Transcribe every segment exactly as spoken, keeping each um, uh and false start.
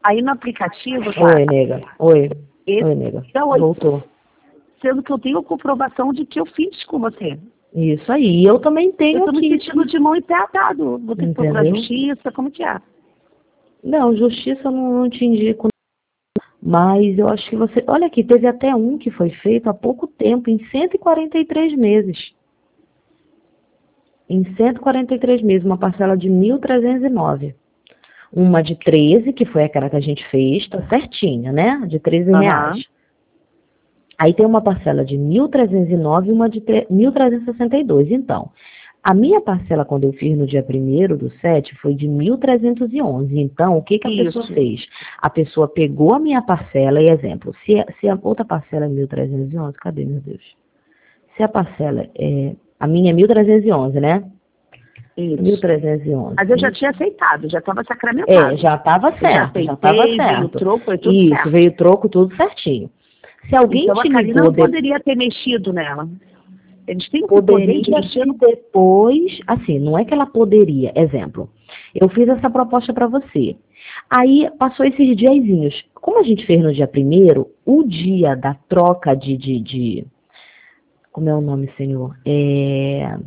Aí no aplicativo, tá? Oi, nega. Oi. Esse Oi, nega. é oito. Voltou. Sendo que eu tenho comprovação de que eu fiz com você. Isso aí. Eu também tenho Eu tô me aqui. sentindo de mão e pé atado. Vou ter que procurar Entendeu? justiça, como que é? Não, justiça eu não, não te indico. Mas eu acho que você... Olha aqui, teve até um que foi feito há pouco tempo, em cento e quarenta e três meses. Em cento e quarenta e três meses, uma parcela de mil trezentos e nove. Uma de treze, que foi aquela que a gente fez, tá certinha, né? De treze Aham. reais. Aí tem uma parcela de mil trezentos e nove e uma de mil trezentos e sessenta e dois. Então, a minha parcela, quando eu fiz no dia primeiro do sete, foi de mil trezentos e onze. Então, o que, que a Isso. pessoa fez? A pessoa pegou a minha parcela, e exemplo, se, se a outra parcela é mil trezentos e onze, cadê, meu Deus? Se a parcela é... A minha é mil trezentos e onze, né? Isso. mil trezentos e onze. Mas eu já tinha aceitado, já estava sacramentado. É, já estava Eu já certo, já aceitei, estava veio o certo. troco, foi tudo Isso, certo. veio o troco, tudo certinho. Se alguém Então te a Karina ligou... não de- poderia ter mexido nela. Eles têm que poder de Poderia mexer ser no... depois, assim, não é que ela poderia, exemplo, eu fiz essa proposta para você. Aí passou esses diazinhos. Como a gente fez no dia primeiro, o dia da troca de, de, de como é o nome, senhor? É...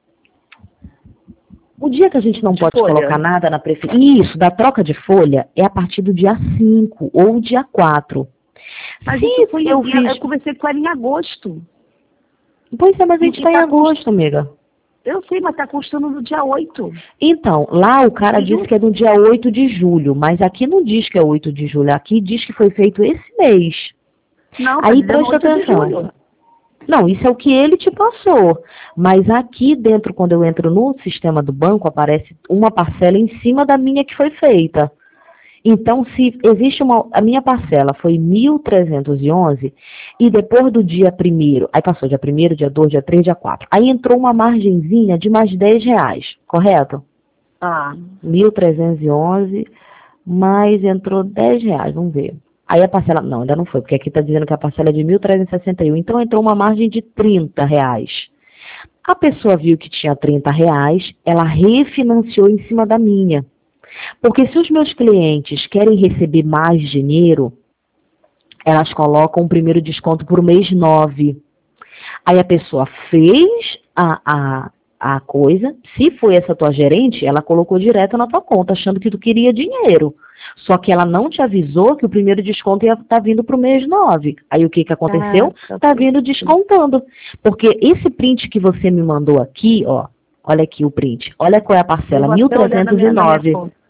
O dia que a gente não De pode folha. colocar nada na prefeitura, isso, da troca de folha, é a partir do dia cinco ou dia quatro. Mas Se isso foi... eu Eu, fiz... eu conversei com ela em agosto. Pois é, mas a E gente que está em tá agosto, amiga. Eu sei, mas tá custando no dia oito. Então, lá o cara Entendeu? disse que é no dia oito de julho, mas aqui não diz que é oito de julho, aqui diz que foi feito esse mês. Não, tá Aí dizendo presta oito de atenção. julho. Não, isso é o que ele te passou. Mas aqui dentro, quando eu entro no sistema do banco, aparece uma parcela em cima da minha que foi feita. Então, se existe uma... A minha parcela foi mil trezentos e onze e depois do dia primeiro, aí passou dia primeiro, dia dois, dia três, dia quatro. Aí entrou uma margenzinha de mais dez reais, correto? Ah, mil trezentos e onze, mais entrou dez reais, vamos ver. Aí a parcela, não, ainda não foi, porque aqui está dizendo que a parcela é de mil trezentos e sessenta e um, então entrou uma margem de trinta reais. A pessoa viu que tinha trinta reais, ela refinanciou em cima da minha. Porque se os meus clientes querem receber mais dinheiro, elas colocam o primeiro desconto por mês nove. Aí a pessoa fez a, a, a coisa, se foi essa tua gerente, ela colocou direto na tua conta, achando que tu queria dinheiro. Só que ela não te avisou que o primeiro desconto ia estar vindo para o mês nove. Aí o que, que aconteceu? Ah, Está vindo descontando. Porque esse print que você me mandou aqui, ó, olha aqui o print, olha qual é a parcela, eu vou mil até olhar na trezentos e minha, na minha nove. conta.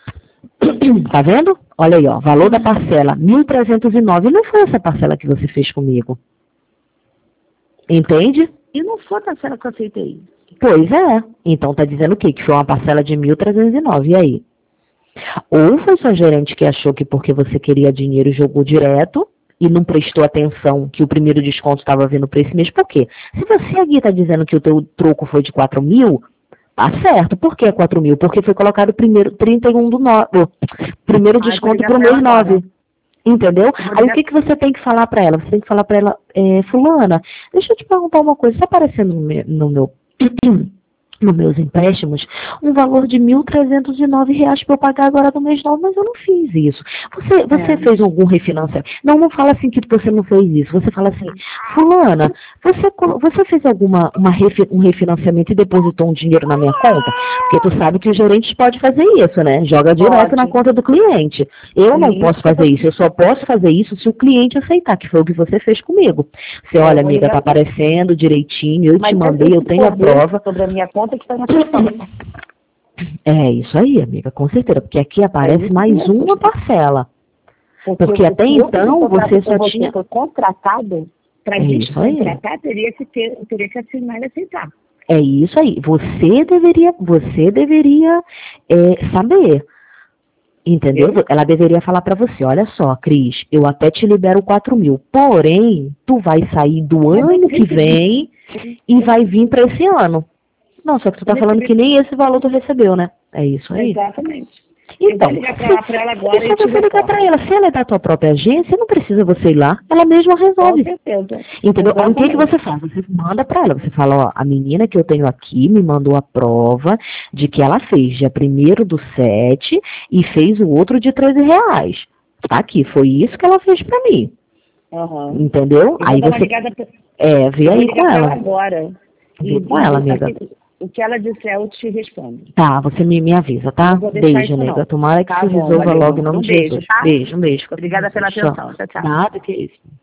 Tá vendo? Olha aí, ó, valor da parcela, mil trezentos e nove. Não foi essa parcela que você fez comigo. Entende? E não foi a parcela que eu aceitei. Pois é. Então tá dizendo o quê? Que foi uma parcela de mil trezentos e nove. E aí? Ou foi sua gerente que achou que porque você queria dinheiro jogou direto e não prestou atenção que o primeiro desconto estava vindo para esse mês. Por quê? Se você aqui está dizendo que o teu troco foi de quatro mil, tá certo. Por que quatro mil? Porque foi colocado o primeiro trinta e um do nove. Primeiro Ah, desconto vou ligar para o pra mês ela agora. nove. Entendeu? Vou Aí o ligar- que, que você tem que falar para ela? Você tem que falar para ela, é, fulana, deixa eu te perguntar uma coisa, está aparecendo no meu, no meu nos meus empréstimos, um valor de mil trezentos e nove reais para eu pagar agora no mês nove, mas eu não fiz isso. Você, você É. fez algum refinanciamento? Não, não fala assim que você não fez isso. Você fala assim, fulana, você, co- você fez alguma, uma refi- um refinanciamento e depositou um dinheiro na minha conta? Porque tu sabe que os gerentes podem fazer isso, né? Joga direto Pode. na conta do cliente. Eu não Isso. posso fazer isso. Eu só posso fazer isso se o cliente aceitar, que foi o que você fez comigo. Você, É, eu olha, vou amiga, ligar tá pra- aparecendo direitinho, eu Mas te esse mandei, eu tenho a poder prova. sobre a minha conta que está na questão. É isso aí, amiga, com certeza, porque aqui aparece isso mais mesmo. uma parcela. Porque eu- até se eu fiz então um contrato você com só você, tinha... foi contratado, para É gente isso aí. contratar, teria que, ter, teria que assinar e aceitar. É isso aí. Você deveria, você deveria é, saber. Entendeu? Eu? Ela deveria falar pra você, olha só, Cris, eu até te libero quatro mil, porém, tu vai sair do Mas eu ano que recebi. vem e vai vir pra esse ano. Não, só que tu tá Eu falando recebi. que nem esse valor tu recebeu, né? É isso aí. Exatamente. Então, eu vou ligar pra, lá, pra ela agora é e só te você ligar retorno. para ela. Se ela é da tua própria agência, não precisa você ir lá. Ela mesma resolve. Com certeza. Entendeu? Aí o que, que Exatamente. você faz? Você manda para ela. Você fala, ó, a menina que eu tenho aqui me mandou a prova de que ela fez dia primeiro do sete e fez o outro de treze reais. Tá aqui, foi isso que ela fez para mim. Uhum. Entendeu? Eu Aí vou dar uma você, ligada pra... é, vê eu vou aí ligar com pra ela ela. agora. Vê E, com ela, e amiga. assim, o que ela disser, eu te respondo. Tá, você me, me avisa, tá? Não vou deixar Beijo, isso, nega. não. Tomara que Tá se bom, resolva Maria. logo em nome Um de beijo, Jesus. tá? Beijo, um beijo. Fica com Obrigada pela Jesus. Tchau. atenção. Tchau, tchau. Nada que isso.